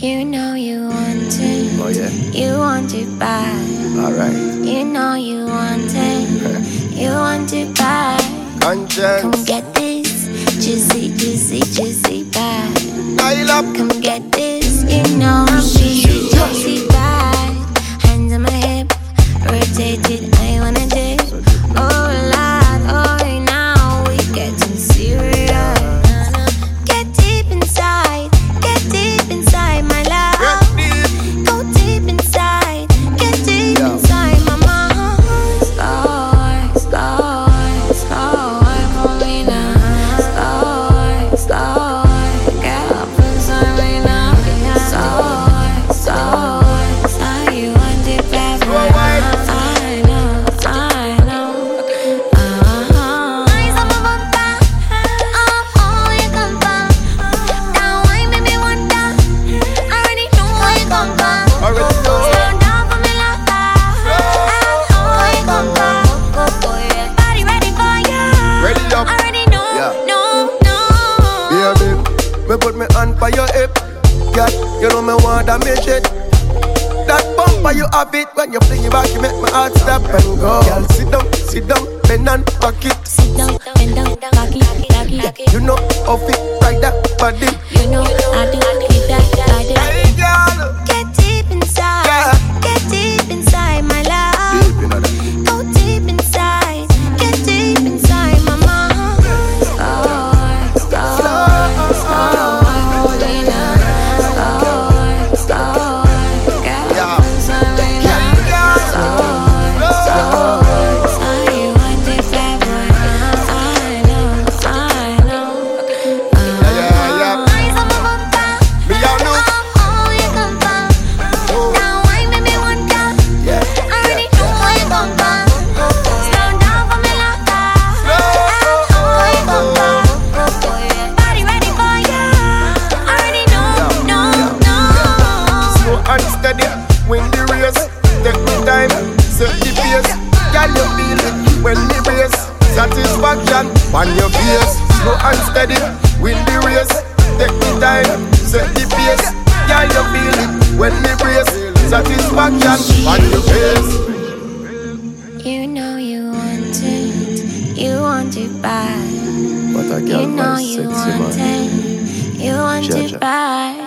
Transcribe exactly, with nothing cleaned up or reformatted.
You know you want it. Oh yeah. You want it bad. Alright. You know you want it. You want it bad. Conscience. Come get this. Juicy, juicy, juicy bad. Dial up. Come get this. You know I'm juicy, juicy bad. Hands on my hip. Rotated. I wanna dip. Oh Lord, oh now we getting serious. Get deep inside. Get deep inside my love. Go deep inside. Get deep Yeah. inside my mind. Slow, slow, slow, for me now. Slow, slow, get up inside me now. Slow, slow, slow, you want it bad. I know, I know. Uh-huh. Eyes on my bumper. Oh, oh, you come from. That wine made me wonder. I already know where you come from. Already know. Slow down for me like that. I know where you come from. Body ready for ya. Ready up. I already know, Yeah. no, no. Baby, me put me hand for your hip. God, you know me want damage it. That bumper you have it when you fling it back, you make my heart stop and go. Girl, sit down, sit down, bend and back it. Sit down, bend down, cocky, cocky, cocky. You know how fit like that body. You know I do keep that, I do. Hey girl, Get deep inside, Yeah. get deep inside my love. deep in that. Go deep inside, get deep inside my mind. Slow, slow, slow, holding on. Slow, slow, get Yeah. up inside me now. Slow, slow, slow, you want it bad, boy. I know, I know. Yeah, yeah, yeah. Eyes on my bumper. Me all know. Oh, oh, you come from. That wine made me wonder. Yeah, I already yeah, know where you come from. Slow down for me like that. I know where you come from. Body ready for ya. I already know, no, no. Slow and steady, win the race. Take the time, set the pace. Girl, you feel it when the race. Satisfaction on your face. Slow and steady, win the race. Take the time, set the pace. Girl, you feel it when the race. Satisfaction on your face. You know you want it. You want it bad. What a You know you want it. You want it Jaja. bad.